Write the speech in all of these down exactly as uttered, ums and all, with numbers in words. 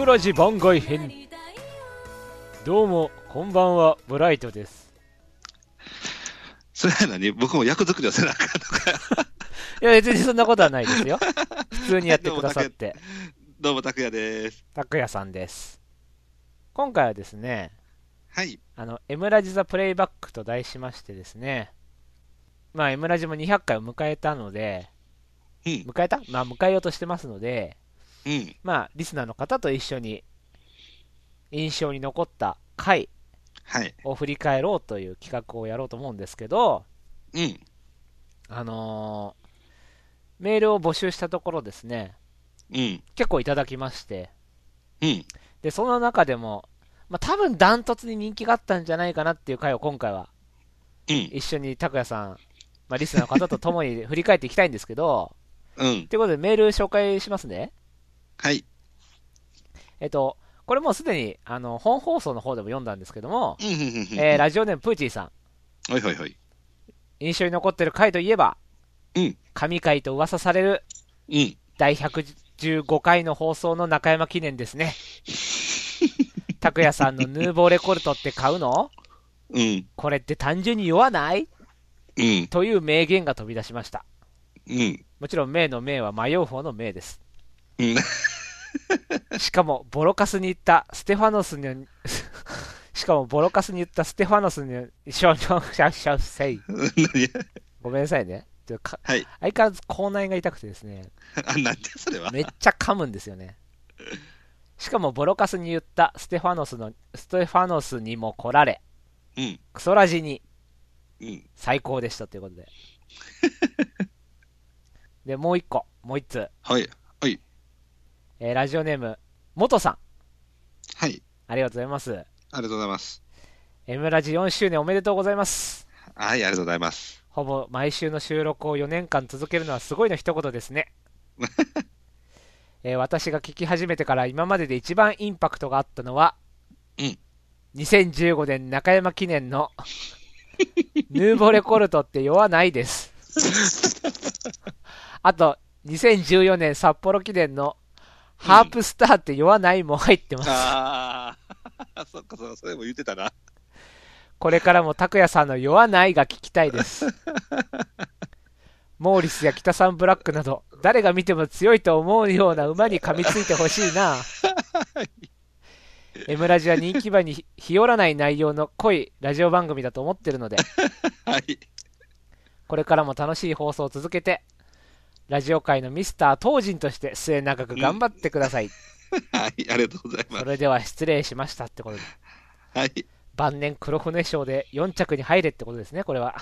ラジ番外編。どうもこんばんは、ブライトです。 それなのに僕も役作りをせなあかんのか。 いや別にそんなことはないですよ。普通にやってくださって。 どうも拓也です。 拓也さんです。今回はですね、 はい、 あの M ラジザプレイバックと題しましてですね、まあ M ラジもにひゃっかいを迎えたので、 うん、 迎えたまあ迎えようとしてますので、 うん、 まあリスナーの方と一緒に印象に残った回を振り返ろうという企画をやろうと思うんですけど、 うん、 あのー、メールを募集したところですね、 うん、 結構いただきまして、 うん、 でその中でも、まあ、多分ダントツに人気があったんじゃないかなっていう回を今回はうん、 一緒に拓也さん、まあ、リスナーの方と共に振り返っていきたいんですけど、 うん。 ということでメール紹介しますね。 はい。 えっと、これもうすでにあの本放送の方でも読んだんですけども、 うん、うん、うん。 えー、ラジオネームプーチーさん。 はいはいはい。 印象に残ってる回といえば、 うん。 神回と噂されるうん。 だいひゃくじゅうごかいの放送の中山記念ですね。拓也さんのヌーボーレコルトって買うの？ うん。 これって単純に酔わない？ うん。 という名言が飛び出しました。 うん。 もちろん名の名は迷う方の名です。 うん。 しかもボロカスに言ったステファノスにしかもボロカスに言ったステファノスにしょしょしょしょせいごめんなさいね。はい、相変わらず口内が痛くてですね。 あ、なんでそれは。 めっちゃ噛むんですよね。しかもボロカスに言ったステファノスのステファノスにも来られ、 うん、 クソラジに最高でしたということで。でもう一個、もう一つ。 はいはい。 えー、ラジオネーム元さん。 はい。 ありがとうございます。ありがとうございます。 M ラジよんしゅうねんおめでとうございます。 はい、ありがとうございます。 ほぼ毎週の収録をよねんかん続けるのはすごいの一言ですね。えー、私が聞き始めてから今までで一番インパクトがあったのは、 うん、 にせんじゅうごねん中山記念のヌーボレコルトって酔わないです。あとにせんじゅうよねん札幌記念のハープスターって酔わないも入ってます。うん、 ああ、そっかそっか、それも言ってたな。 これからも拓也さんの酔わないが聞きたいです。モーリスや北さんブラックなど誰が見ても強いと思うような馬に噛みついてほしいな。M ラジは人気馬に日和らない内容の濃いラジオ番組だと思ってるので、 はい、 これからも楽しい放送を続けてラジオ界のミスター東人として末永く頑張ってください。うん、 はい、ありがとうございます。 それでは失礼しましたってことで、 はい、 晩年黒船賞でよん着に入れってことですね、これは。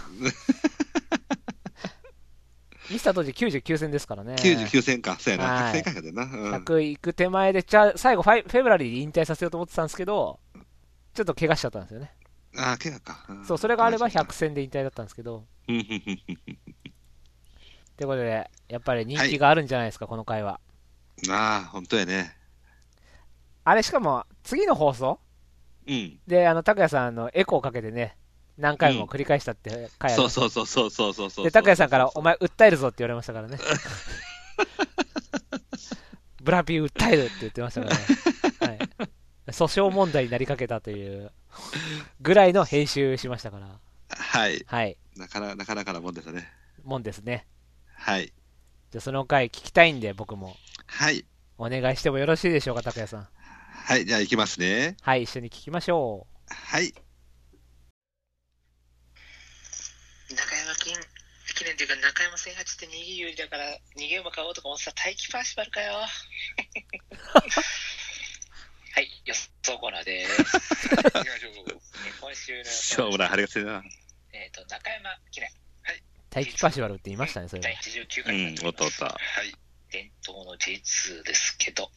ミスター当時きゅうじゅうきゅう戦ですからね。 きゅうじゅうきゅう戦か、そうやな、 はい、 ひゃく戦かでな、うん、 ひゃく行く手前で、じゃあ最後ファイ、フェブラリーで引退させようと思ってたんですけど、ちょっと怪我しちゃったんですよね。 ああ、怪我か。 そう、それがあればひゃく戦で引退だったんですけど。ということで、やっぱり人気があるんじゃないですか、はい、この回は。 ああ、本当やね。 あれ、しかも、次の放送、 うん、 で、あの、拓也さんのエコーかけてね、何回も繰り返したって回ある、 うん、そうそうそうそうそうそう。 で、拓也さんから、お前訴えるぞって言われましたからね。ブラピー訴えるって言ってましたからね。はい、訴訟問題になりかけたというぐらいの編集しましたから。 はい。 はい。 なかなか、なかなかなもんですね。 もんですね。 はい。 じゃあその回聞きたいんで、僕も。 はい。 お願いしてもよろしいでしょうか、拓也さん。 はい、じゃあ行きますね。 はい、一緒に聞きましょう。はい。 中山記念っていうか、中山せんはちって逃げ有利だから、逃げ馬買おうとか思ってた待機パーシバルかよ。はい、予想コーナーでーす。行きましょう。今週のしょうもない、ありがとうな。 えっと、中山記念。 はい。待機パーシバルって言いましたね、それ。 だいはちじゅうきゅうかいになってます。うん、おっとおっと。はい。伝統の ジェイツー ですけど。うん。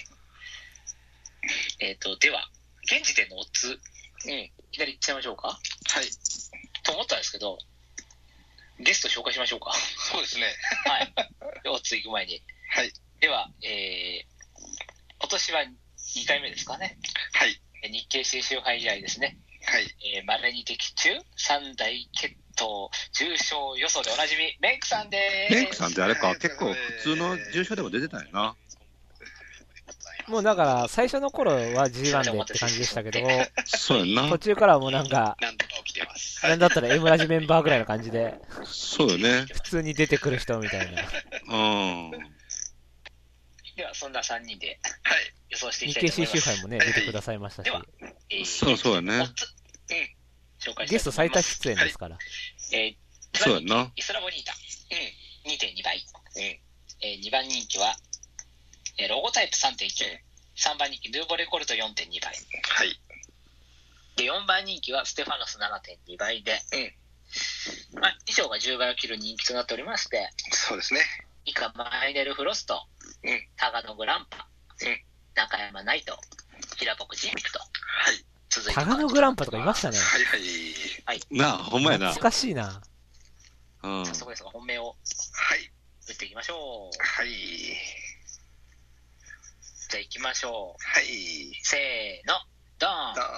えっと、では、現時点のオッズ、うん、左行っちゃいましょうか。はい。と思ったんですけど、ゲスト紹介しましょうか。そうですね。はい。オッズ行く前に。はい。では、えー、今年はにかいめですかね。はい。日経新春杯以来ですね。はい。えー、稀に的中、三大決闘、重賞予想でおなじみ、メイクさんでーす。 メイクさんってあれか、結構普通の重賞でも出てたよな。 もうだから最初の頃は ジーワン でって感じでしたけど、 そうやな。 途中からはもうなんか、 なんとか起きてます。 なんだったら M ラジメンバーぐらいの感じで、 そうよね。 普通に出てくる人みたいな。 うん。 では、そんなさんにんで予想してい日きたいと思います。 経新州杯もね、出てくださいましたし、 では、えー、 そうそうやね。 オッズ、うん、紹介したいと思います。 ゲスト最多出演ですから。 えー、 そうやな。 イスラボニータ、うん、にてんにばい。うん、えー、にばん人気は、えー、ロゴタイプ さんてんきゅう、さんばん人気ヌーボレコルト よんてんにばい。はい。で、よんばん人気はステファノス ななてんにばいで、うん。まあ、以上がじゅうばいを切る人気となっておりまして、そうですね。以下、マイネルフロスト、うん、タガノグランパ、うん、中山ナイト、平僕ジンピクと、はい。続いてタガノグランパとかいましたね。 はいはい。はい。 なあ、ほんまやな。 懐かしいな。 うん。 早速ですが、本命を、はい。打っていきましょう。はい。じゃあ行きましょう。はい。せーの、ドーン。ドーン。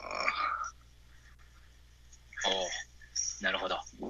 おー、なるほど。うん。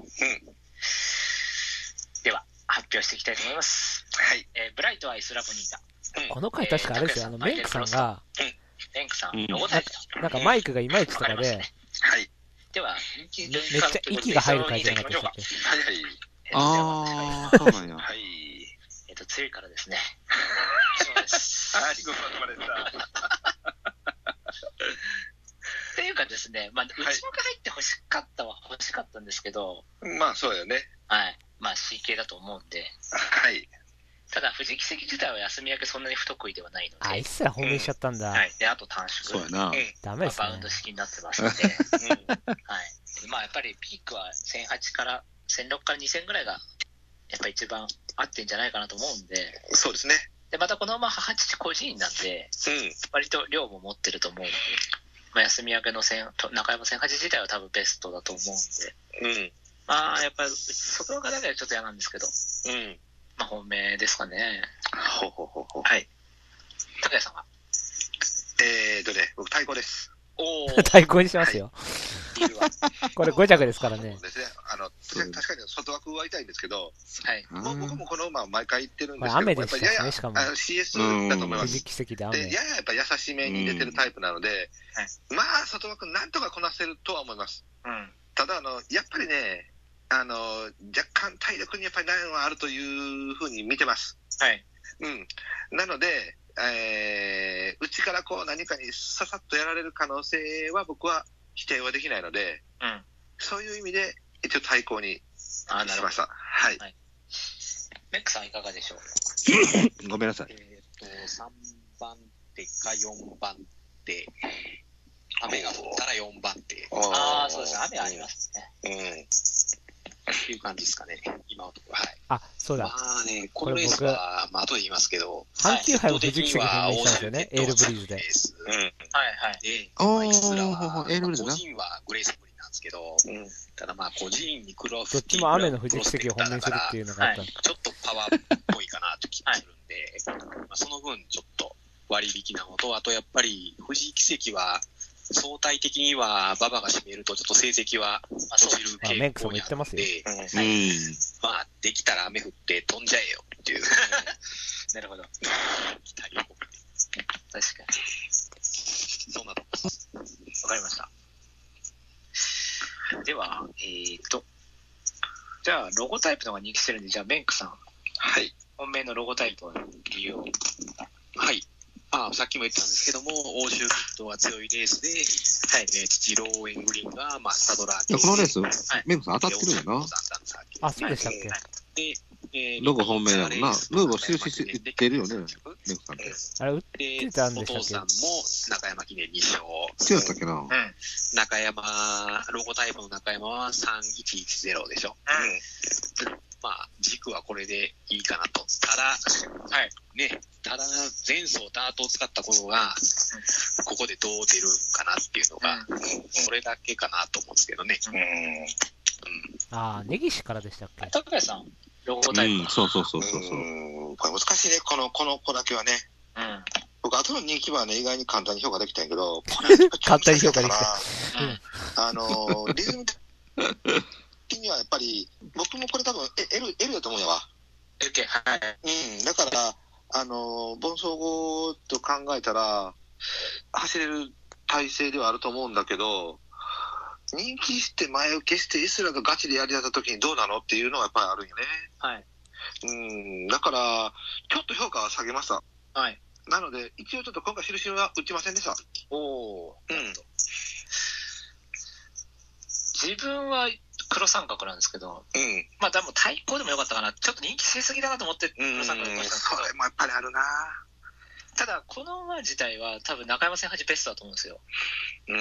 では、発表していきたいと思います。はい。えー、ブライトはイスラボニータ。うん、 この回確かあれですよ、あの、メンクさんが、 うん、メンクさん、ロゴタイプだ。 なんかマイクがいまいちとかで、ね、はい。 では、 めっちゃ息が入る回じゃなかったっけ。 はいはい。 あー、そうなんや。 はい。えっと、強いからですね。そうです。はい、ごままれた。っていうかですね、まあ、内幕入って欲しかったは欲しかったんですけど、まあ、そうよね。はい。まあ、シーケー だと思うんで、はい。ただ、藤木関自体は休み明けそんなに不得意ではないので。 あ、一切放免しちゃったんだ。 うん、はい。で、あと短縮。 そうやな。うん、 ダメですね。 バウンド式になってますので、うん、はい。まあ、やっぱりピークはせんはちからせんろくからにせんぐらいが、やっぱ一番合ってんじゃないかなと思うんで。そうですね。で、またこのまま母父個人なんで、うん、割と量も持ってると思うんで、まあ、休み明けの中山せんはち自体は多分ベストだと思うんで、うん、まあ、やっぱり外側だけはちょっと嫌なんですけど、うん、まあ、本命ですかね。ほうほうほうほう。はい。高谷さんはえーとね、僕、太鼓です。おー。 太鼓にしますよ。はい、これご着ですからね。 そうですね。あの、確かに外枠は痛いんですけど、はい。僕もこの馬毎回言ってるんですけど、 雨でしたね、しかも。 シーエス だと思います。 藤木関で雨。 で、やややっぱ優しめに出てるタイプなので、まあ、外枠なんとかこなせるとは思います。うん。ただ、あの、やっぱりね、あの、若干体力にやっぱり悩みはあるというふうに見てます。はい。うん。なので、えー、内からこう何かにささっとやられる可能性は僕は否定はできないので、うん、そういう意味で一応対抗にしました。はい。はい、メックさんいかがでしょう。 ごめんなさい。 えっとさんばん手かよんばん手、雨が降ったらよんばん手。ああ、そうですね。雨ありますね。うん。っていう感じですかね、今のところ。はい。 あ、そうだ。 まあね、このレースは、まあ、後で言いますけど、 阪急杯も藤木関が表明したんですよね、エールブリーズで。 うん。はいはい。で、 まあ、 イスラは、エールブリーズ個人はグレースブリなんですけど、うん、ただまあ、個人にクロス、 どっちも雨の藤木関を本命するっていうのがあった、はい、 ちょっとパワーっぽいかなと気がするんで、はい、まあ、その分、ちょっと割引なのと、あとやっぱり、藤木関は、相対的には馬場が占めるとちょっと成績は落ちる傾向にあるので、うん、はい、まあできたら雨降って飛んじゃえよっていうなるほど期待を込めて確かにそんなとこですわかりました。ではえーとじゃあロゴタイプの方が人気してるんで、じゃあメンクさん、はい、本命のロゴタイプの理由を。はい、ああ、さっきも言ったんですけども、欧州フットは強いレースで、はい、えー、父ローエングリーンが、まあ、スタドラー系。 このレース、はい、メンクさん当たってるよな。 あ、そうでしたっけ。はい、 で、えー、 ロゴ本命やもんな。ムーブを終始してるよね、メンクさんって。 あれ、売ってたんでしたっけ。 お父さんも中山記念に勝。 強かったっけな。うん。 中山、ロゴタイプの中山はさんいちいちゼロでしょ。うん。まあ、軸はこれでいいかなと。ただ、はい。ね、ただ、前走ダートを使ったことが、ここでどう出るかなっていうのが、うん、それだけかなと思うんですけどね。うん。うん、 ああ、根岸からでしたっけ。 高谷さん、ロゴタイプ、 うん。そうそうそうそう。 うん、これ難しいね、この、この子だけはね。うん。僕、後の人気はね、意外に簡単に評価できたんやけど、 簡単に評価できた。あの、リズム的にはやっぱり、僕もこれ多分 L、L だと思うんやわ。L 系、はい。うん、だから、 あの、盆走後と考えたら、走れる体制ではあると思うんだけど、人気して前受けしてイスラとガチでやりだった時にどうなのっていうのがやっぱりあるんよね。 はい。 うん、だから、ちょっと評価は下げました。 はい。 なので、一応ちょっと今回印は打ちませんでした。 おー。 うん。 自分は黒三角なんですけど、うん。まあでも対抗でもよかったかな。ちょっと人気しすぎだなと思って黒三角でしたんですけど。 それもやっぱりあるな。 ただ、この馬自体は多分中山戦八ベストだと思うんですよ。うん。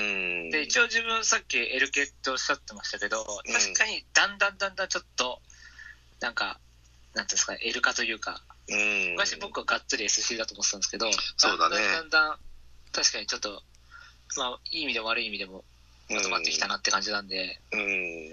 で、一応自分さっきエルケっておっしゃってましたけど、確かにだんだんだんだんちょっと、なんか、なんていうんですか、エルカというか、うん、昔僕はがっつり エスシー だと思ってたんですけど、 そうだね。 だんだんだんだん、確かにちょっと、まあ、いい意味でも悪い意味でも、まとまってきたなって感じなんで、うん、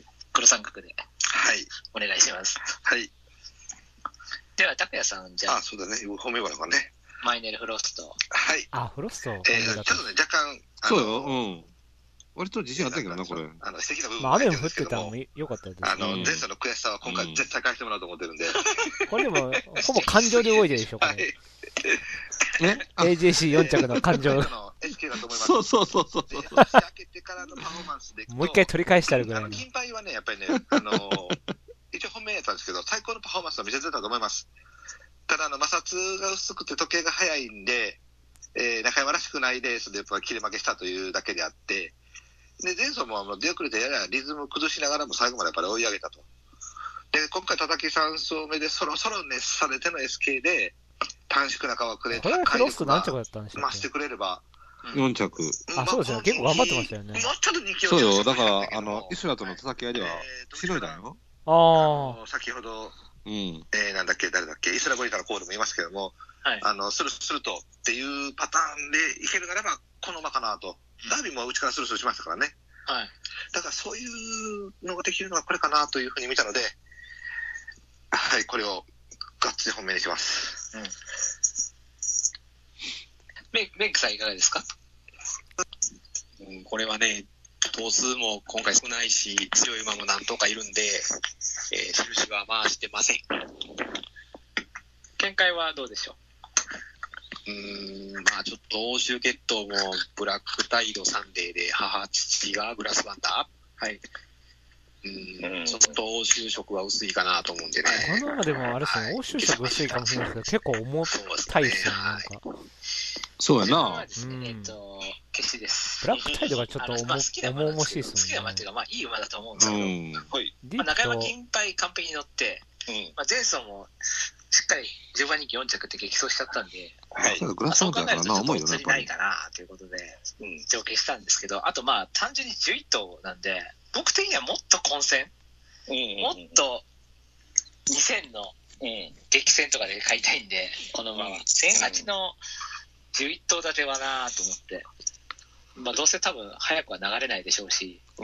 黒三角で、 はい。 お願いします。 はい。 では、拓也さん、じゃあ。 あ、そうだね。褒め花がね。 マイネルフロスト。 はい。 あ、フロスト。 えー、ちょっとね、若干。 そうよ、うん。割と自信あったけどな、これ。 あの、素敵な部分まあ、雨も降ってたのもよかったです。 あの、前走の悔しさは今回絶対返してもらおうと思ってるんで。 これでも、ほぼ感情で動いてるでしょ、これ。ね エージェーシーよん 着の感情。 そうそうそうそう。 年明けてからのパフォーマンスで。 もう一回取り返してあるぐらいの。 金牌はね、やっぱりね、あの、一応本命やったんですけど、最高のパフォーマンスは見せてたと思います。ただ、あの、摩擦が薄くて時計が速いんで、えー、中山らしくないレースでやっぱ切れ負けしたというだけであって、で、前走も出遅れてややリズム崩しながらも最後までやっぱり追い上げたと。で、今回叩きさん走目でそろそろ熱されての エスケー で、短縮な川くれ、 これはフロスト何着だったんでしょう増してくれれば。 よん着。 あ、そうですね。結構頑張ってましたよね。 もうちょっと人気をそうよ。だから、あの、イスラとの叩き合いでは、しのいだよ。 ああ。 先ほど、 うん。 えー、なんだっけ、誰だっけ、イスラゴリタのコールも言いますけども、はい、あの、スルスルとっていうパターンでいけるならば、この馬かなと。ダービーもうちからスルスルしましたからね。はい。だからそういうのができるのはこれかなというふうに見たので、はい、これをガッツリ本命にします。うん。 メメイクさんいかがですか？ うん、これはね、頭数も今回少ないし、強い馬も何とかいるんで、えー、印は回してません。 見解はどうでしょう？うーん、まあちょっと欧州決闘もブラックタイドサンデーで母父がグラスバンダー。はい。うーん、ちょっと欧州色は薄いかなと思うんでね。 このままでもあれですね、欧州色薄いかもしれないですけど、結構重たいですよね、なんか。 そうやな。 ですね、えっと、決してです。 ブラックタイドがちょっと重々しいですもんね。 好きな馬っていうか、まあいい馬だと思うんですけど、はい。 まあ、 中山金牌完璧に乗って、うん、まあ前走もしっかりじゅうばん人気よん着って激走しちゃったんで、 はい。そう考えるとちょっと映りないかなということで、うん、上下したんですけど、あとまあ単純にじゅういっ頭なんで、僕的にはもっと混戦、うんうんうん、もっとにせんの激戦とかで買いたいんで、この馬は。せんはちのじゅういっ頭立てはなと思って、まあどうせ多分早くは流れないでしょうし、うん、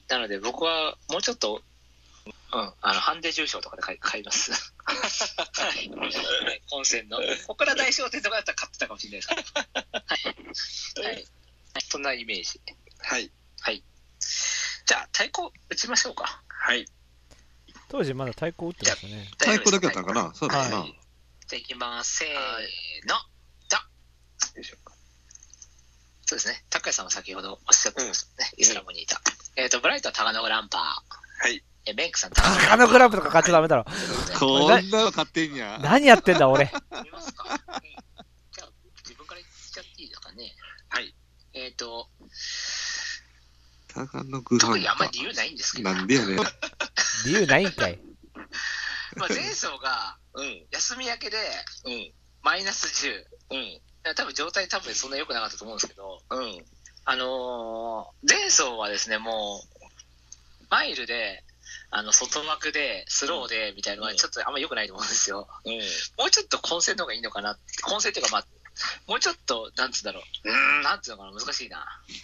なので僕はもうちょっと、うん、あのハンデ重賞とかで買い、買います。はい。本戦の。ここから大商店とかだったら買ってたかもしれないですけど。はい。はい。そんなイメージ。 はい。 はい。じゃあ、太鼓打ちましょうか。 はい。 当時まだ太鼓打ってましたね。 太鼓だけだったのかな？そうだな。じゃあ行きます。せーの。じゃよいしょ。そうですね。高谷さんは先ほどおっしゃってましたね。イスラムにいた。えっと、ブライトはタガノグランパー。 はい。 え、メンクさん、 タガノグランプとか買っちゃダメだろ。 こんなの買ってんや。 何やってんだ、俺。 見ますか？じゃあ、自分から言っちゃっていいですかね。はい。えっと、 タガノグランパー。 特にあんまり理由ないんですけど。 なんでやねん。 理由ないんかい。 まあ前走が、休み明けで、マイナスじゅう。うん。多分状態多分そんな良くなかったと思うんですけど、うん。あのー、前走はですね、もう、マイルで、あの、外枠で、スローで、みたいなのはちょっとあんま良くないと思うんですよ。うん。もうちょっと混戦の方がいいのかな。混戦っていうかまあ、もうちょっと、なんつうんだろう。うーん、なんつうのかな、難しいな。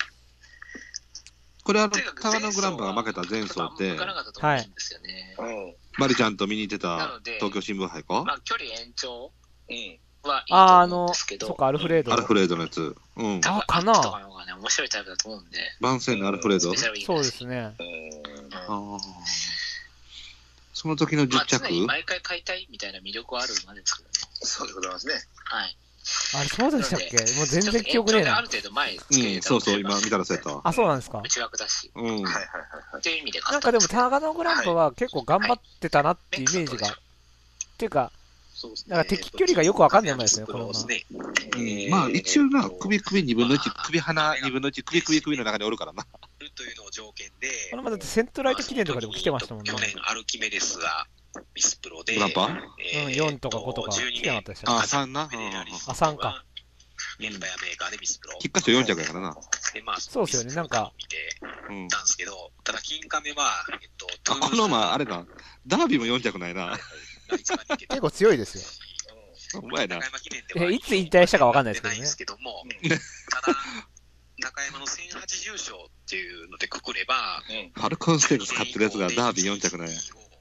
これあの、タガノグランパーが負けた前走って、 はい。 マリちゃんと見に行ってた東京新聞杯か？ まあ、距離延長はいいと思うんですけど。あ、あの、そっか、アルフレード。 アルフレードのやつ。うん。 あ、かな。とかの方がね、面白いタイプだと思うんで。 番宣のアルフレード？ そうですね。 ああ。その時のじゅっ着？ まあ、常に毎回買いたいみたいな魅力はある馬ですけどね。 そうでございますね。 はい。 あれ、そうでしたっけ？もう全然記憶ねえな。 ある程度前つけ、うん、そうそう、今見たらそうやったわ。 あ、そうなんですか。 内枠だし。 うん。はいはいはいはい。っていう意味でなんかでも、長野グランプは結構頑張ってたなってイメージが。っていうか、なんか敵距離がよくわかんない前ですね、この馬。 まあ、一応な、首首二分の一、首鼻二分の一、首首首の中におるからな。 というのを条件で、 このまだセントライト記念とかでも来てましたもんね。 去年アルキメデスがミスプロで、 グランパうん、よんとかごとか来てなかったでしたね。あ、さんな。 あ、さんか。 メンバーメーカーでミスプロ。 菊花賞よん着やからな。 で、まあ、 そうですよね、なんか。 見てたんですけど、ただ、金亀は、えっと、 あ、この馬、あれだ、ダービーもよん着ないな。 結構強いですよ。お前な。 え、いつ引退したかわかんないですけどね。 ただ、中山のせんはちじゅう勝っていうのでくくれば、 ファルコンステークス勝ってるやつがダービーよん着なんや。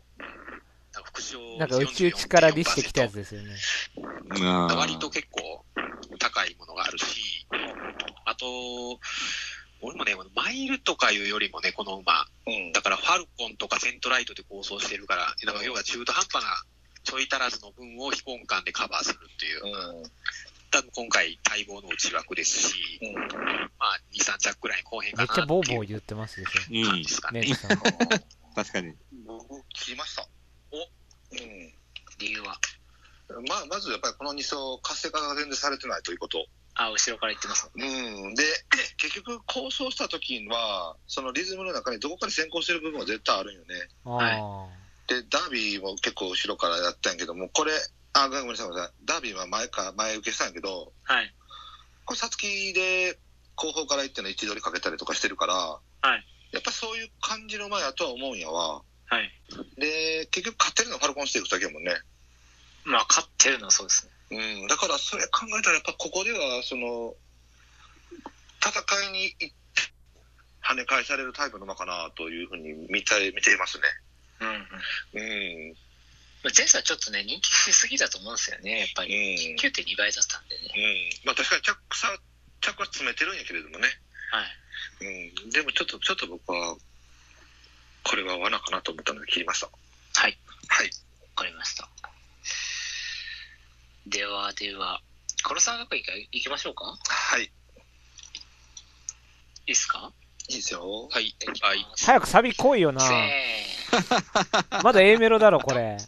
なんか宇宙力利してきたやつですよね。 割と結構高いものがあるし、あと、俺もね、マイルとかいうよりもね、この馬、うん、だからファルコンとかセントライトで構想してるから、だから要は中途半端なちょい足らずの分を非根幹でカバーするっていう。うん、多分今回待望の内枠ですし、うん、まあに、さん着くらいに後編かなめっちゃボーボー言ってますでしょ。 感じですかね。 うん、 確かに。 僕、切りました。 お、うん、理由はまあ、まずやっぱりこのに走、活性化が全然されてないということ。 あ、後ろから言ってますもんね。うん。で、結局、構想した時は、そのリズムの中にどこかで先行してる部分は絶対あるんよね。はい。で、ダービーも結構後ろからやったんやけども、これ、あ、ごめんなさい、ごめんなさい。ダービーは前か、前受けしたんやけど、 はい。 これ、皐月で後方から行っての位置取りかけたりとかしてるから、 はい。 やっぱそういう感じの前やとは思うんやわ。 はい。 で、結局勝ってるのはファルコンステークスだけやもんね。 まあ、勝ってるのはそうですね。 うん。だから、それ考えたら、やっぱここでは、その、戦いに行って跳ね返されるタイプの馬かなというふうに見て、見ていますね。 うん。うん。 うん前走はちょっとね、人気しすぎだと思うんですよね、やっぱり。うん、きゅうてんに 倍だったんでね。 うん。まあ確かに着差、着は詰めてるんやけれどもね。 はい。 うん。でもちょっと、ちょっと僕は、これは罠かなと思ったので切りました。 はい。 はい。 わかりました。では、では、コロさん学院行きましょうか。 はい。いいっすか？ いいですよ。 はい。はい。 早くサビ来いよな。まだ A メロだろ、これ。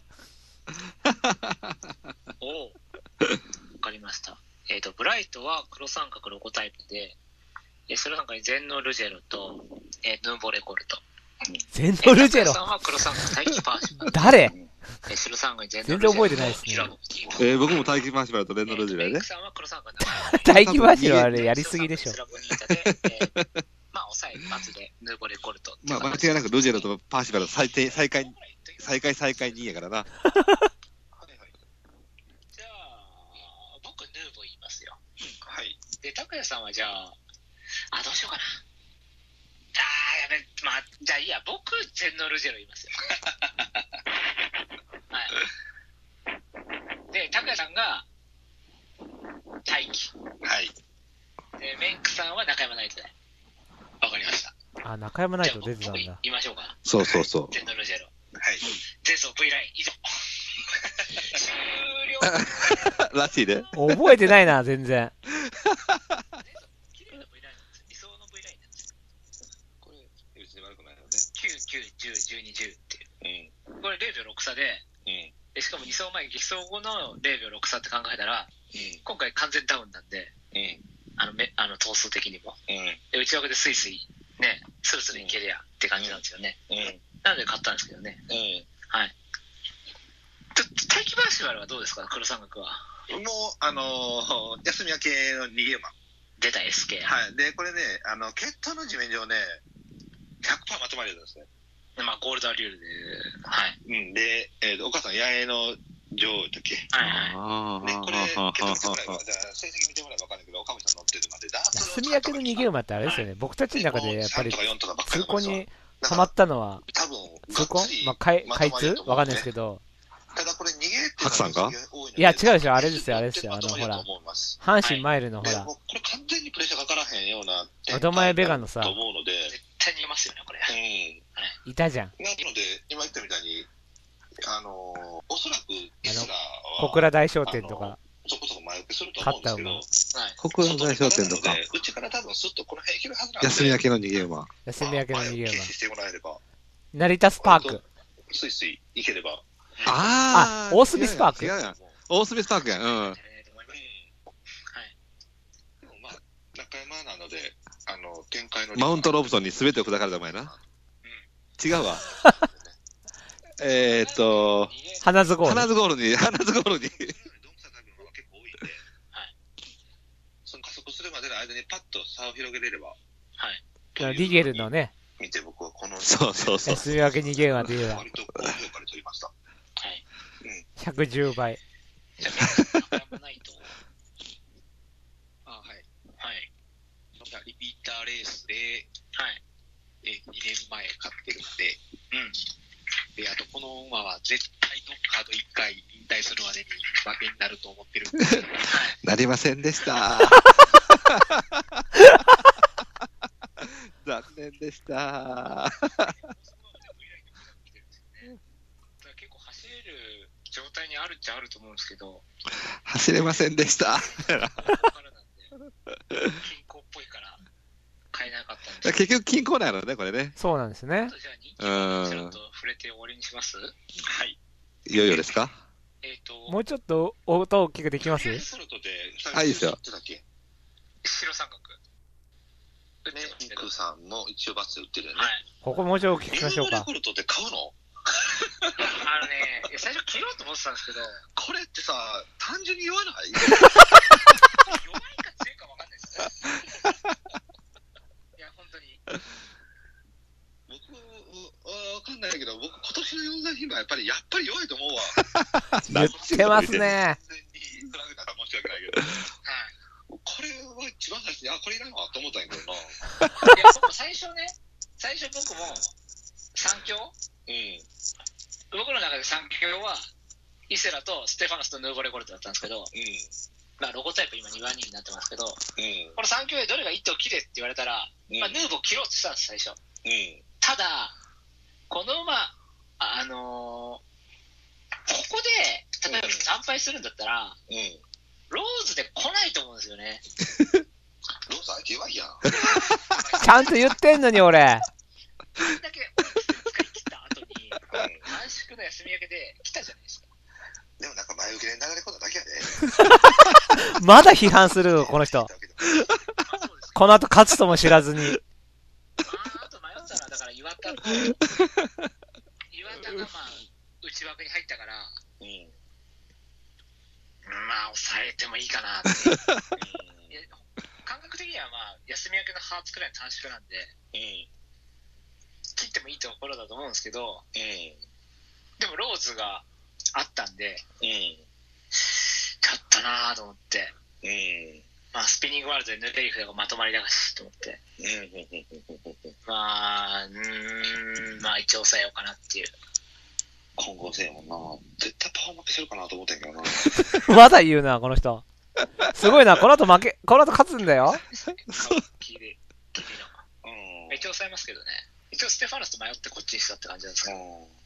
おお。わかりました。えっ、ー、と、ブライトは黒三角ロゴタイプで、えそれなんかに全能ルジェロと、えー、ヌーボレコルト。 全能ルジェロさんは黒三角待機パーシュ。 誰え白三角に全然覚えてないですね。 えー、僕も待機パーシュバルと全能ルジェロね。 待機パーシュバルやりすぎでしょ。 まあ、抑え一発で、ヌーボレコルト。 まあ、間違いなくルジェロとパーシバル最低、最下位、最下位、最下位にいやからな。はいはい。じゃあ、僕、ヌーボ言いますよ。 はい。 で、拓也さんはじゃあ、あ、どうしようかな。あー、やべ、まあ、じゃあいいや、僕、全能ルジェロ言いますよ。はい。で、拓也さんが、大輝。 はい。 で、メンクさんは中山ナイトで。わかりました。 あ、中山ナイト出てたんだ。 言いましょうか。 そうそうそう。 全能ルジェロ。 はい。 前走 V ライン以上。終了。らしいで。 覚えてないな、全然。 綺麗な V ラインなんですよ。理想の V ラインなんですよ。 これ、別に悪くないのね。 きゅう、きゅう、じゅう、じゅうに、じゅうっていう。うん。これれいびょうろく差で、うん。でしかもに走前、激走後のれいびょうろく差って考えたら、うん、今回完全ダウンなんで、うん。あの、め、あの、頭数的にも。うん。で、内枠でスイスイ、ね、スルスルいけるやって感じなんですよね。うん。なので買ったんですけどね。うん。はい。ちょっと、待機バーシバルはどうですか、黒三角は。 もう、あのー、休み明けの逃げ馬。 出た エスケー。 はい。で、これね、あの、血統の地面上ね、ひゃくパーセントまとまりなんですね。 まあ、ゴールドアリュールで、はい。 うん。で、えー、お母さん、野営の女王だっけ。 はいはい。 で、これ、血統見てもらえば、じゃあ、成績見てもらえば分かんないけど、岡部さん乗ってるまで、 休み明けの逃げ馬ってあれですよね。僕たちの中でやっぱり、通行にハマったのは、 多分、 通行まあ、開通わかんないですけど。 ただこれ逃げって白さんかいや、違うでしょ。あれですよ、あれですよ。あの、ほら、阪神マイルのほら。 これ完全にプレッシャーかからへんような。 アドマイベガのさ。 と思うので。 絶対にいますよね、これ。 うん。いたじゃん。 なので、今言ったみたいに、あの、おそらく、イスラ小倉大商店とか。 そこそこ前受けすると思うんですけど、 小倉大商店とか。 うちから多分すっとこの辺行けるはずなんで。休み明けの逃げ馬。 休み明けの逃げ馬。 してもらえれば。 成田スパーク。 スイスイ行ければ。 ああ、大隅スパーク。 違うやん。大隅スパークやん。うん。はい。 でもまあ、中山なので、あの、展開の。 マウントロブソンに全てを砕かれた前な。違うわ。えっと、 花津ゴール。 花津ゴールに、花津ゴールに。 その加速するまでの間にパッと差を広げれれば。 はい。 リゲルのね。 見て僕はこの。 そうそうそう。 休み明け逃げ馬で言えば。 割と高評価で取りました。はい。 ひゃくじゅうばい。 じゃあ、中山ないと。 あ、はい。 はい。 リピーターレースで、 はい。 え、にねんまえ買ってるんで、 うん。 で、あとこの馬は絶対どっかあといっかい引退するまでに負けになると思ってるんで。 なりませんでした。残念でした。 結構走れる状態にあるっちゃあると思うんですけど。 走れませんでした。 均衡っぽいから買えなかったんです。 結局均衡なのね、これね。 そうなんですね。 じゃあ、ちょっと触れて終わりにします。はい。 いよいよですか。 えっと。 もうちょっと音大きくできます？ あ、いいですよ。 白三角。 ね、ニクさんも一応バツで売ってるよね。 はい。 ここもうちょっと大きくしましょうか。 レコルトって買うの？ あのね、最初切ろうと思ってたんですけど、 これってさ、単純に弱ない？ 弱いか強いか分かんないですね。いや、本当に。 僕は分かんないけど、僕、今年の四大牝馬はやっぱり、やっぱり弱いと思うわ。 言ってますね。 完全に比べたら申し訳ないけど。はい。これは一番最初に、あ、これいらんわと思ったんやけどな。 いや、僕最初ね、最初僕も三強、 うん、 僕の中で三強はイセラとステファノスとヌーボレコルトだったんですけど、うん、まあロゴタイプ今にばんにになってますけど、うん、この三強でどれがいっ頭切れって言われたら、うん、まあ、ヌーボ切ろうとしたんです最初、うん、ただこの馬あのー、ここで例えば惨敗するんだったら、うん、ローズで来ないと思うんですよね。 ローズ相手弱いやん。 ちゃんと言ってんのに俺。 あんだけ使い切った後に短縮の休み明けで来たじゃないですか。 でもなんか前受けで流れ込んだだけやで。 まだ批判するのこの人。この後勝つとも知らずに。 あ, あと迷ったらだから岩田と岩田がまあ内枠に入ったから。うん、まあ抑えてもいいかなって、うん、感覚的にはまあ休み明けのハーツくらいの短縮なんで、うん、切ってもいいところだと思うんですけど、うん、でもローズがあったんで、うん、勝ったなぁと思って、うん、まあスピニングワールドでヌレイフがまとまりだしと思って、うん、まあうーんまあ一応抑えようかなっていう。 混合戦やもんな。絶対パワー負けするかなと思ってんけどな。 まだ言うな、この人。すごいな、この後負け、この後勝つんだよ。 キリ、キリの。うん。一応抑えますけどね。一応ステファノスと迷ってこっちにしたって感じなんですけど。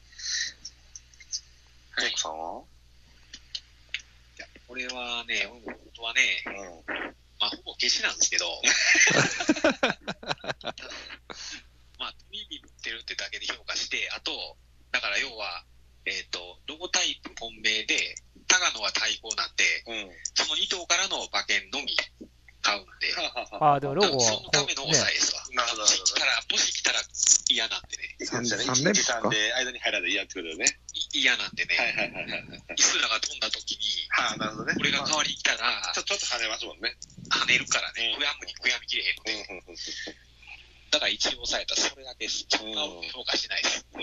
ジェイクさんは？ いや、俺はね、本当はね、うん、まあほぼ消しなんですけど、まあ、トミビってるってだけで評価して、あと、だから要は、えっと、ロゴタイプ本命で、タガノは対抗なんで、うん、そのに頭からの馬券のみ買うんで、 ああ、でもロゴは。 そのための抑えですわ。なるほど。もし来たら、もし来たら嫌なんでね。 さん連覇かで間に入らないで嫌ってことだよね。 嫌なんでね。はいはいはいはい。イスラが飛んだ時に、はあ、なるほどね。俺が代わりに来たら、 ちょっと跳ねますもんね。 跳ねるからね。悔やむに悔やみきれへんので。だから一応抑えたらそれだけです。そんな評価しないです。うん。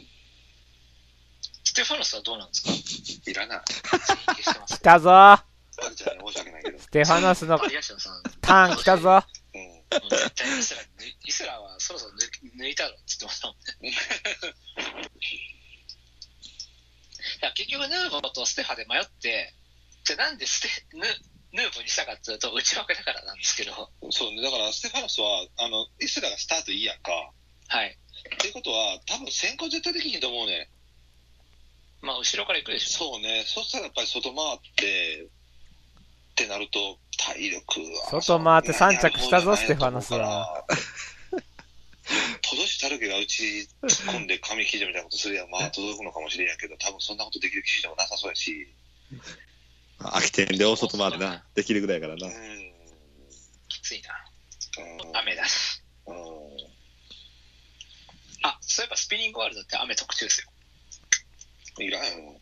ステファノスはどうなんですか？ いらない。 来たぞー。 申し訳ないけど。 ステファノスのターン来たぞ。 うん。絶対イスラ、イスラはそろそろ抜いたろって言ってましたもんね。いや結局ヌーボとステファで迷って、じゃあなんでステヌヌーボにしたかっていうと内枠だからなんですけど。 そうね。だからステファノスはあのイスラがスタートいいやんか。 はい。 っていうことは多分先行絶対できひんと思うね。 まあ、後ろから行くでしょ。 そうね。そしたらやっぱり外回って、ってなると、体力は。 外回ってさん着したぞ、ステファノスは。 とどしたるけがうち突っ込んで紙切るみたいなことするやん。まあ、届くのかもしれんやけど、多分そんなことできる機種でもなさそうやし。 空き店で大外回るな。できるぐらいからな。うん。 きついな。雨だし。うん。あ、そういえばスピニングワールドって雨特注ですよ。 いらんよ。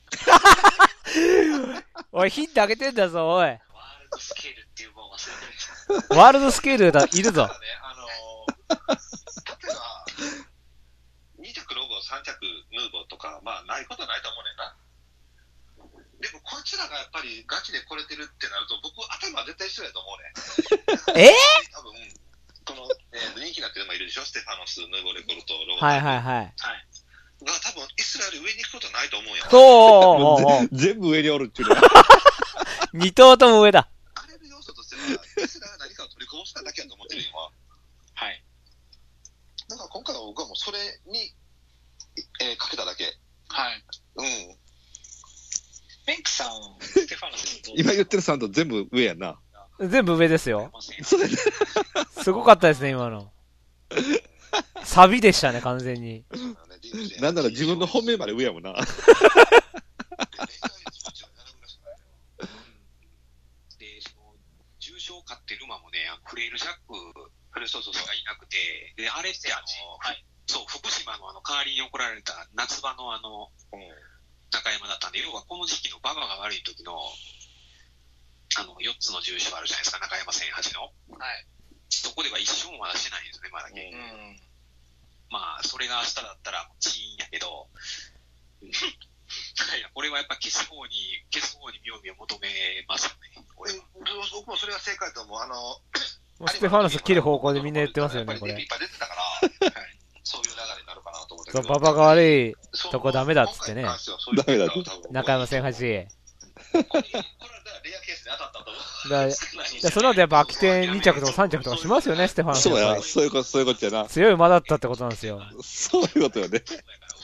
おい、ヒントあげてんだぞ、おい。ワールドスケールっていうもん忘れてる。ワールドスケールだ、いるぞ。 ね、あのー、例えば、に着ロゴ、さん着ヌーボーとか、まあ、ないことはないと思うねんな。でも、こいつらがやっぱりガチで来れてるってなると、僕、頭は絶対一緒やと思うね。 えぇ、 多分、この、えー、人気になってるのもいるでしょ、ステファノス、ヌーボーレコルト、ロゴ。 はいはいはい。はい。 が多分イスラエル上に行くことはないと思うよ。 そう全部上におるっていうの二頭とも上だ。 あれの要素としては、イスラエルが何かを取り込ませただけだと思ってるよ、今。 はい。 だから今回は僕はもうそれに、えー、かけただけ。 はい。 うん。 メンクさん、ステファノス今言ってるサウンド全部上やんな。 全部上ですよ。すごかったですね、今の。サビでしたね、完全に。 なんなら自分の本命まで上やもんな。で、 その、重賞買ってる馬もね、フレイルジャックがいなくて、で、あれってあの、はい、そう、福島のあの、代わりに送られた夏場のあの、うん、中山だったんで、要はこの時期の馬場が悪い時の、あの、よっつの重賞あるじゃないですか、中山せんはちの。はい。そこでは一生もまだしてないんですよね、まだけ。うん、まあ、それが明日だったら、チーンやけど、これはやっぱ消す方に、消す方に妙味を求めますよね。俺僕もそれが正解と思う。あの、 ステファノス切る方向でみんな言ってますよね、これ。 いっぱい出てたから、そういう流れになるかなと思って。 そう、馬場が悪いとこダメだっつってね。ダメだ中山せんはち。 これだレアケースで当たったと思う。 だだその後やっぱ空き店に着とかさん着とかしますよね、ステファノス。 そうや、そういうこと、そういうことやな。 強い馬だったってことなんですよ。 そういうことよね。 早い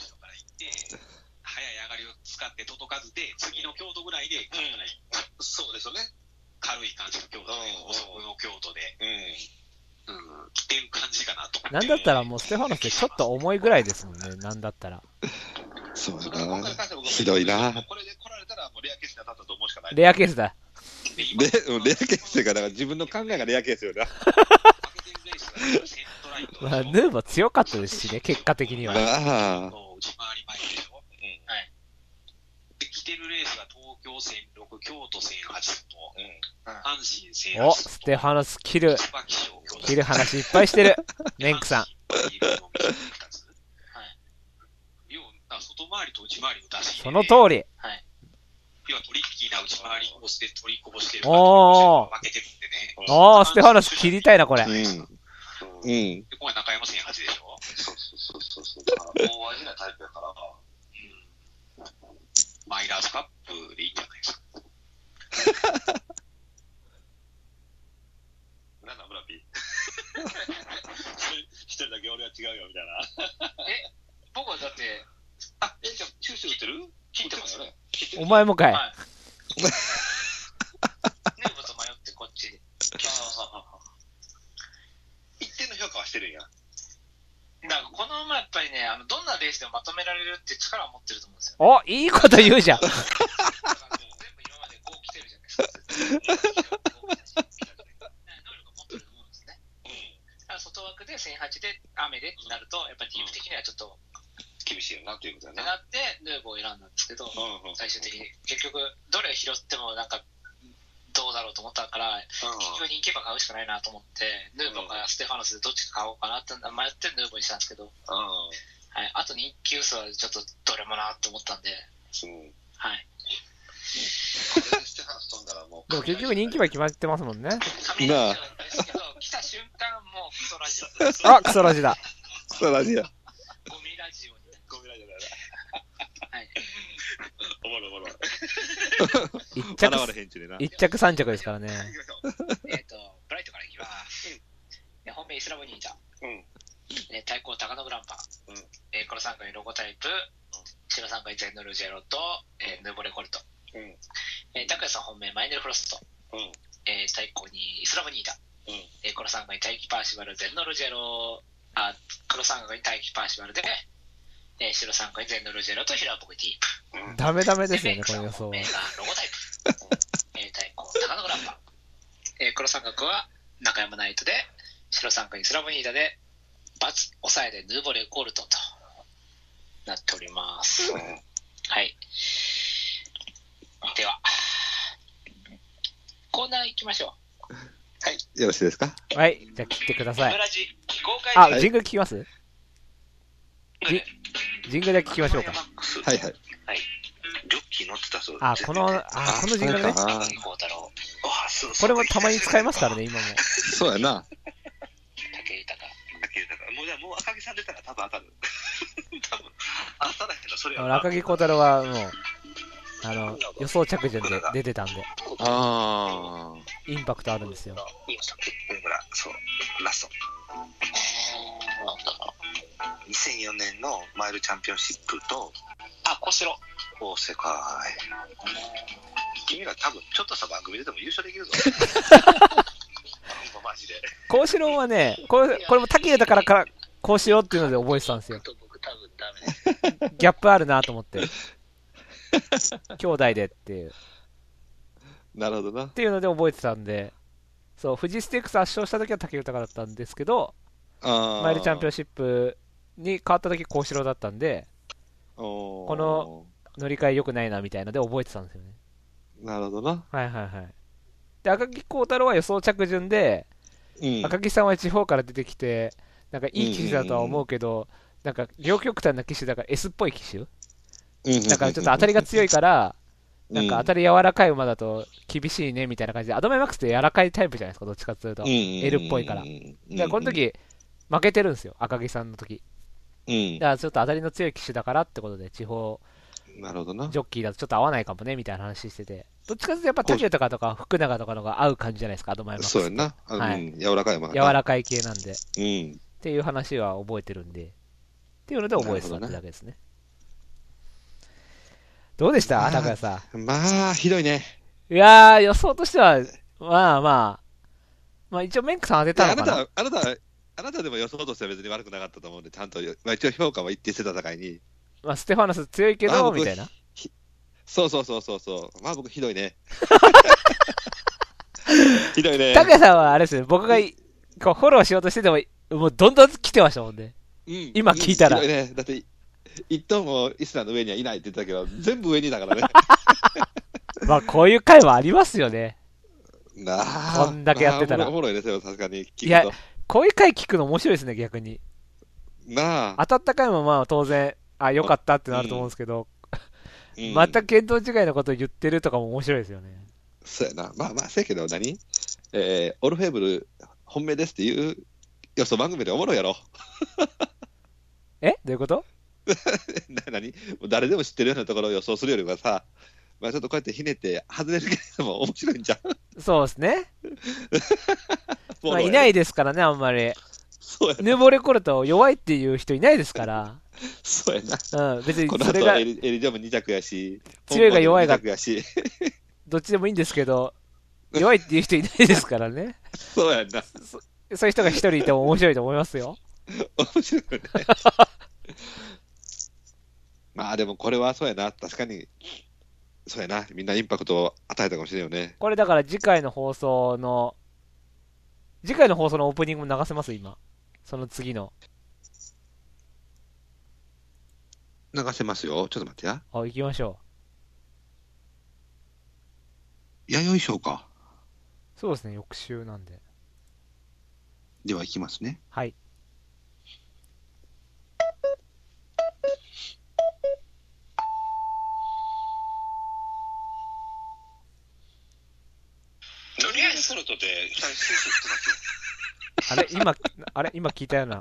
上がりを使って届かずで、次の京都ぐらいで、うん、 そうですよね。 軽い感じの京都で、遅くの京都で、うん、うん、来てる感じかなと。 なんだったらもうステファノスってちょっと重いぐらいですもんね、なんだったら。 そうやな。ひどいな。 これで来られたらもうレアケースで当たったと思うしかない。 レアケースだ。 レ, レアケースが、だから自分の考えがレアケースよな。 まあ、ヌーボー強かったですしね、結果的には。ああ。 内回り前でしょ。うん。はい。で、来てるレースが東京せんろく、京都せんはちと、うん、阪神せんはちと。 お、ステファノス切る。切る話いっぱいしてる。メンクさん。 外回りと内回りの出しその通り。 はい。要はトリッキーな内回りコースで取りこぼしてる。 おー。 負けてるんでね。 おー、ステファノス切りたいな、これ。うん。うん。 で、今回中山せんはちでしょ。 そうそうそうそう。大味なタイプやから。 うん。マイラーズカップでいいんじゃないですか。 なんだ、村ピー。一人だけ俺は違うよ、みたいな。 え、僕はだって、 あ、え、じゃあ、チューシュー打ってる？ 切ってますよね。 お前もかい。はい。 ね、ぶつ迷ってこっちで。 一定の評価はしてるんや。 だからこの馬やっぱりね、あの、どんなレースでもまとめられるって力を持ってると思うんですよ。 お、いいこと言うじゃん。 全部今までこう来てるじゃないですか。能力を持ってると思うんですね。うん。だから外枠でせんはちで雨でってなると、やっぱり理由的にはちょっと、 厳しいよなっていうことだね。 なって、ヌーボーを選んだんですけど、うんうん、最終的に、結局、どれを拾ってもなんか、どうだろうと思ったから、うん、結局人気馬買うしかないなと思って、ヌーボーかステファノスでどっちか買おうかなって迷ってヌーボーにしたんですけど、うん、はい、あと人気薄はちょっとどれもなって思ったんで、うん、はい。 でも結局人気馬決まってますもんね。 神ラジオですけど、来た瞬間もうクソラジオです。 あ、クソラジだ。 クソラジや。 ゴミラジオ。 ゴミラジオだよな。はい。 おもろおもろ。 一着、一着三着ですからね。 えっと、ブライトからいきます。うん、本命イスラム忍者。うん。対抗高野グランパ。うん。えー、このさん組ロゴタイプ。 白さんがゼンノルジェロと、えー、ヌーボレコルト。うん。えー、拓也さん本命、マイネルフロスト。うん。えー、対抗にイスラムニーダ。うん。えー、黒さんがに大気パーシバル、ゼンノルジェロ、あ、黒さんがに大気パーシバルで、えー、白さんがにゼンノルジェロとヒラボグティープ。うん。 ダメダメですよね、この予想は。 本命がロゴタイプ。うん、えー、対抗、高野グランパ。えー、黒三角は中山ナイトで、白三角イスラムニーダで、バツ、抑えでヌーボレコルトとなっております。うん、はい。では、コーナー行きましょう。 はい。よろしいですか？ はい。じゃあ切ってください。 ブラジ非公開あ、ジングル聞きます？ジジングルだけ聞きましょうか。 はいはい。はい。 ジョッキー乗ってたそう。 あ、この、あ、このジングルね。これもたまに使えますからね、今も。 そうやな。 武豊。武豊。もうじゃあもう赤木さん出たら多分当たる。多分当たらへんのそれは。 赤木幸太郎はもう、あの、予想着順で出てたんで。 ああ。 インパクトあるんですよ。 そう、ラスト。にせんよねんのマイルチャンピオンシップと、 あ、小城。 お世界。君ら多分ちょっとした番組ででも優勝できるぞ。マジで。 幸四郎はね、これ、これも滝だからから幸四郎っていうので覚えてたんですよ。 僕多分ダメ。 ギャップあるなと思って。兄弟でっていう。 なるほどな。 っていうので覚えてたんで、そう、富士ステークス圧勝した時は竹豊だったんですけど、マイルチャンピオンシップに変わった時幸四郎だったんで、この乗り換え良くないなみたいなので覚えてたんですよね。 なるほどな。 はいはいはい。で、赤木幸太郎は予想着順で、うん、赤木さんは地方から出てきて、なんかいい騎手だとは思うけど、うんうんうん、なんか両極端な騎手だから S っぽい騎手、うんうんうん、だからちょっと当たりが強いから、なんか当たり柔らかい馬だと厳しいねみたいな感じで、アドマイマックスって柔らかいタイプじゃないですか、どっちかっていうと、うんうんうん、L っぽいから。だからこの時負けてるんですよ、赤木さんの時。うん、だからちょっと当たりの強い騎手だからってことで、地方なるほどなジョッキーだとちょっと合わないかもねみたいな話してて、どっちかというとやっぱ竹豊とか福永とかのが合う感じじゃないですか、アドマイマックス。 そうやな、はい、柔らかい馬柔らかい系なんで、うん、っていう話は覚えてるんで、っていうので覚えてたってだけですね。どうでした高谷さん。まあ、ひどいね。 いやー、予想としては、まあまあ、まあ一応メンクさん当てたのかな。 あなた、あなた、あなたでも予想としては別に悪くなかったと思うんで、ちゃんと、まあ、一応評価は一定して戦いに。 まあ、ステファノス強いけど、みたいな。 そうそうそうそうそう。まあ僕ひどいね。ひどいね。 高谷さんはあれですね、僕がこうフォローしようとしてても、もうどんどん来てましたもんね。うん、今聞いたら。 ひどいね。だって、一頭もイスラの上にはいないって言ってたけど、全部上にだからね。 まあこういう回もありますよね。 なあ。 こんだけやってたら。 おもろいですよ、さすがに聞くと。 いや、こういう回聞くの面白いですね、逆に。 なあ。 当たった回もまあ当然、あ、よかったってなると思うんですけど、うん、また見当違いのことを言ってるとかも面白いですよね。 そうやな。まあまあ、せやけど何えー、オルフェーブル本命ですっていう予想番組でおもろいやろ。 えどういうこと何誰でも知ってるようなところを予想するよりはさ、まあ、ちょっとこうやってひねって外れるけれども面白いんじゃん。 そうですね。まあいないですからね、あんまり。 そうやな。 ヌーボーレコルト弱いっていう人いないですから。 そうやな。 うん、別にそれがエリ、エリジョムに着やし、 強いが弱いが、 やしどっちでもいいんですけど、弱いっていう人いないですからね。 そうやな。 そ、そういう人が一人いても面白いと思いますよ。 面白いね。まあでもこれはそうやな、確かに、そうやな、みんなインパクトを与えたかもしれんよね。 これだから次回の放送の、次回の放送のオープニングも流せます今。その次の。 流せますよ。ちょっと待ってや。 あ、行きましょう。弥生賞か。 そうですね、翌週なんで。 では行きますね。 はい。 とりあえずソルトでふたり選手ってあれ今、あれ今聞いたような。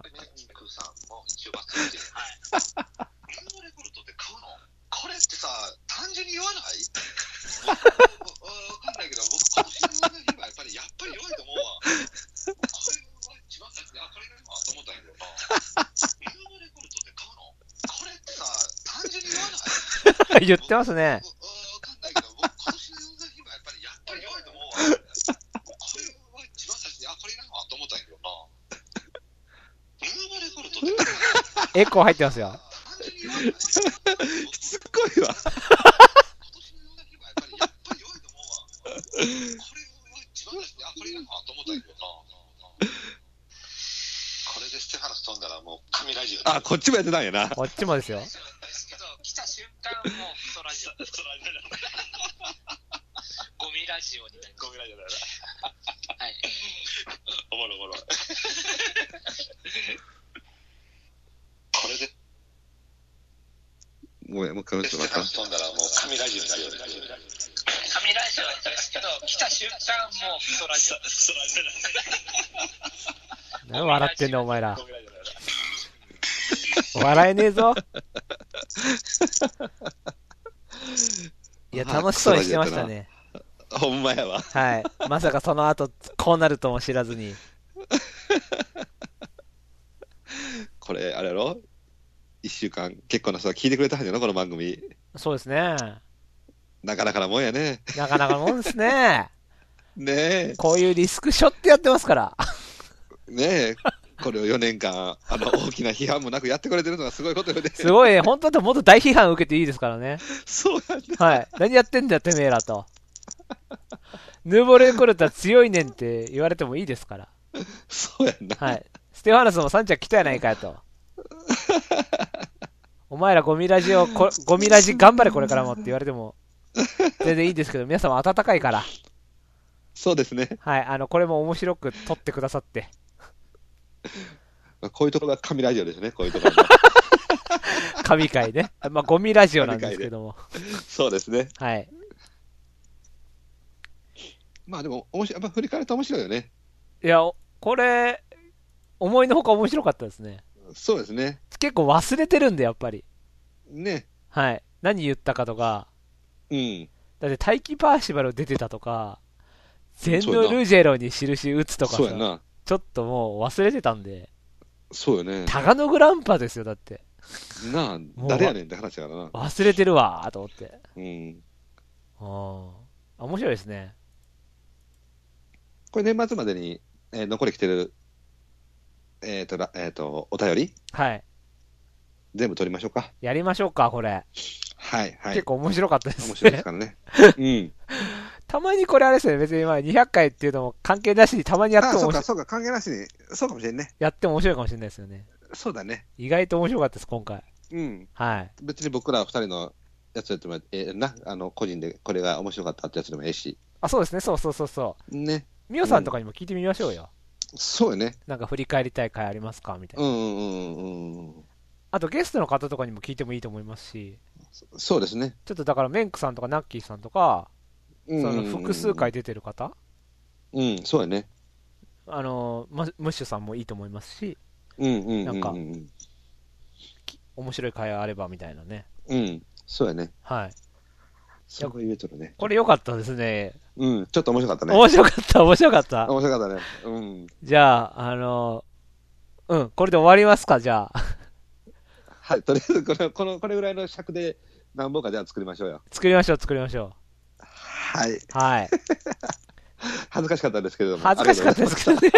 これってさ、単純に言わないわかんないけど、僕、今年の日はやっぱり、やっぱり弱いと思うわ。これは一番最初に、あ、これがいいわと思ったんやけどな。ミノルレコルトって買うのこれってさ、単純に言わない言ってますね。 わかんないけど、僕、今年のヨガヒーはやっぱり、やっぱり弱いと思うわ。これは一番最初に、あ、これいらんわと思ったんやけどな。ヌーバレコルトって。 エコー入ってますよ。 しつこいわ。 今年のヨガヒーはやっぱり、やっぱり弱いと思うわ。これは一番最初に、あ、これいらんわと思ったんやけどな。これでステファノス飛んだらもう神ラジオ。 あ、こっちもやってたんやな。 こっちもですよ。 ですけど、来た瞬間、もうクソラジオ。クソラジオ。ゴミラジオになります。ゴミラジオだよな。はい。 おもろおもろ。これでごめん、もう一回見せてもらった。 飛んだらもう神ラジオになるよね。 神ラジオですけど、来た瞬間、もうクソラジオ。クソラジオ。 何笑ってんのお前ら。笑えねえぞ。いや、楽しそうにしてましたね。 ほんまやわ。 はい。まさかその後、こうなるとも知らずに。 これ、あれやろ一週間、結構な人が聞いてくれたんやな、この番組。 そうですね。 なかなかなもんやね。 なかなかのもんですね。 ねえ。 こういうリスク背負ってやってますから。 ねえ。これをよねんかん、あの、大きな批判もなくやってくれてるのがすごいことよね。 すごい、本当だともっと大批判を受けていいですからね。 そうやね。 はい。何やってんだよ、てめえらと。ヌーボレコルトは強いねんって言われてもいいですから。 そうやんな。 はい。ステファノスもサンちゃん来たやないかよと。お前らゴミラジをこ、ゴミラジ頑張れこれからもって言われても、全然いいですけど、皆様温かいから。 そうですね。 はい。あの、これも面白く撮ってくださって。 こういうところが神ラジオですね、こういうところが。 神回ね。まあ、ゴミラジオなんですけども。 そうですね。 はい。 まあでも、面白い、やっぱ振り返ると面白いよね。 いや、これ、思いのほか面白かったですね。 そうですね。 結構忘れてるんで、やっぱり。 ね。 はい。何言ったかとか。 うん。 だって、大気パーシバル出てたとか、ゼンノルジェロに印打つとかさ、 そうやな。 ちょっともう忘れてたんで。 そうよね。 タガノグランパですよ、だって。 なあ、誰やねんって話やからな。 忘れてるわーと思って。 うん。 ああ。面白いですね。 これ年末までに、えー、残り来てる、えっ、ー、と、えっ、ー、と、お便りはい。 全部取りましょうか。 やりましょうか、これ。 はい、はい。 結構面白かったですね。 面白いですからね。うん。 たまにこれあれですよね、別にまあにひゃっかいっていうのも関係なしにたまにやっても面白い。 あ、そうか、そうか、関係なしに。そうかもしれんね。 やっても面白いかもしれないですよね。 そうだね。 意外と面白かったです、今回。 うん。 はい。 別に僕ら二人のやつやってもええな、あの、個人でこれが面白かったってやつでもええし。 あ、そうですね、そうそうそうそう。 ね。 みおさんとかにも聞いてみましょうよ。 うん、そうよね。 なんか振り返りたい回ありますかみたいな。 うんうんうんうん。 あとゲストの方とかにも聞いてもいいと思いますし。 そ, そうですね。 ちょっとだからメンクさんとかナッキーさんとか、 うんうんうん、 その複数回出てる方うん、そうやね。 あの、ムッシュさんもいいと思いますし、 うんうんうんうん、 なんか、面白い会話あればみたいなね。 うん、そうやね。 はい。 そう言うとるね。 これ良かったですね。 うん、ちょっと面白かったね。 面白かった、面白かった。 面白かったね。うん。 じゃあ、あの、うん、これで終わりますか、じゃあ。 はい、とりあえずこの、この、これぐらいの尺で何本かじゃあ作りましょうよ。 作りましょう、作りましょう。 はい。 はい。 恥ずかしかったですけれども。 恥ずかしかったですけどね。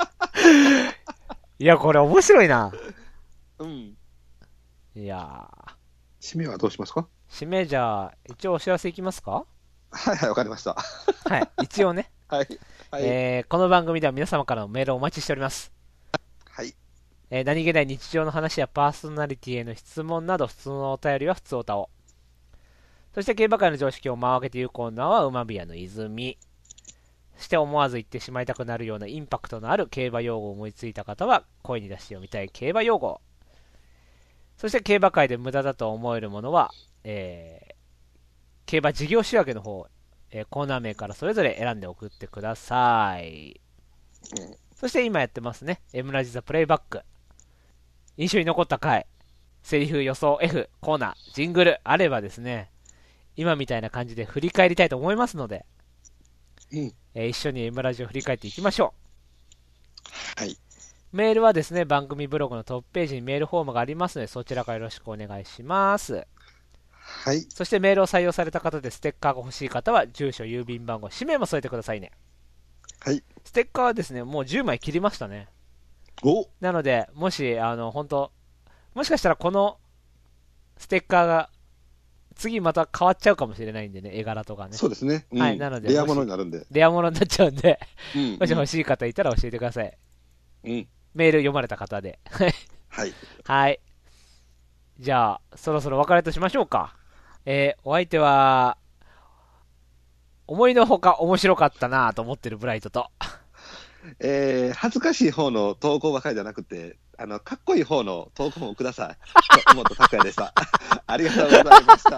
いや、これ面白いな。 うん。 いやー。 締めはどうしますか？ 締めじゃあ、一応お知らせいきますか？ はいはい、わかりました。 はい、一応ね。 はい。はい、 えー、この番組では皆様からのメールをお待ちしております。 はい。 えー、何気ない日常の話やパーソナリティへの質問など、普通のお便りは普通おたを。そして競馬界の常識を間を開けていうコーナーは馬ビアの泉。そして思わず言ってしまいたくなるようなインパクトのある競馬用語を思いついた方は声に出して読みたい競馬用語。そして競馬界で無駄だと思えるものは、えー、競馬事業仕分けの方、えー、コーナー名からそれぞれ選んで送ってください。うん、そして今やってますね、Mラジザプレイバック。印象に残った回、セリフ予想 F、コーナー、ジングルあればですね、今みたいな感じで振り返りたいと思いますので、 うんえー、一緒に M ラジを振り返っていきましょう。はい。 メールはですね、番組ブログのトップページにメールフォームがありますので、そちらからよろしくお願いします。 はい。 そしてメールを採用された方でステッカーが欲しい方は、住所、郵便番号、氏名も添えてくださいね。 はい。 ステッカーはですね、もうじゅうまい切りましたね。 おなので、もし、あの、本当もしかしたらこのステッカーが、次また変わっちゃうかもしれないんでね、絵柄とかね。 そうですね。うん、 はい、なので。 レアものになるんで。 レアものになっちゃうんで、 うん、 もし欲しい方いたら教えてください。 うん。 メール読まれた方で。 はい。 はい。じゃあ、そろそろお別れとしましょうか。えー、お相手は、思いのほか面白かったなぁと思ってるブライトと。 えー、恥ずかしい方の投稿ばかりじゃなくて、あの、かっこいい方の投稿もください。と思った拓也でした。ありがとうございました。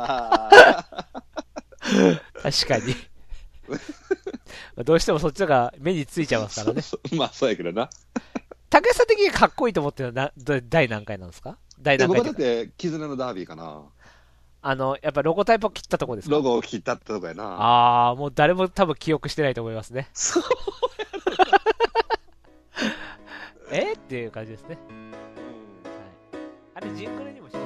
確かに。どうしてもそっちのが目についちゃいますからね。 まあ、そうやけどな。 竹内さん的にかっこいいと思ってるのはな第何回なんですか？第何回僕はだって、絆のダービーかな。 あの、やっぱロゴタイプを切ったとこですか？ ロゴを切ったってとこやな。 ああ、もう誰も多分記憶してないと思いますね。 そうえっていう感じですね。うん、はい、あれ、ジングルにもし